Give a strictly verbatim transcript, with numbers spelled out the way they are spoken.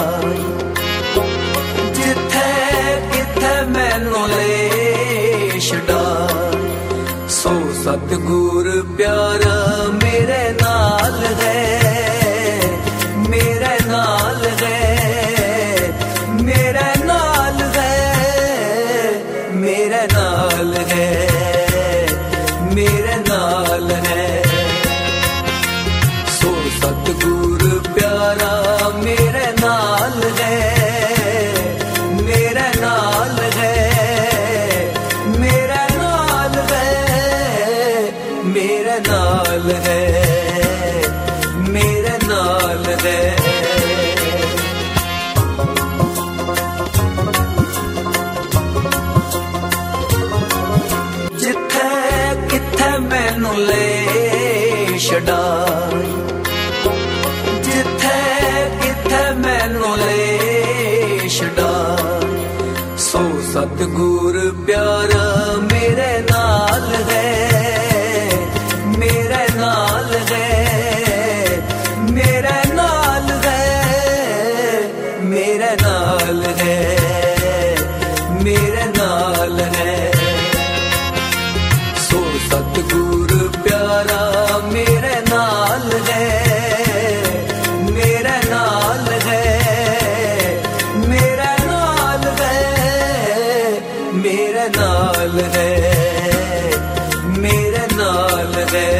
जिथे किथे मैनू ले छड़ा सो सतगुर प्यारा मेरे नाल है, मेरे नाल है, मेरे नाल है, मेरे नाल है, मेरे नाल है। सो सतगुर प्यारा मेरे नाल है, मेरे नाल है, मेरे नाल है, मेरे नाल है, मेरे नाल है। जिथे किथे मैनू ले छड़ा, जिथे किथे मैनू ले छड़ा सो सतगुर प्यारा मेरे नाल है, मेरे नाल है, मेरे नाल है, मेरे नाल है, मेरे नाल है। सो सतगुर प्यारा मेरे नाल है, मेरे नाल है, मेरे नाल है, मेरे नाल है, मेरे नाल है।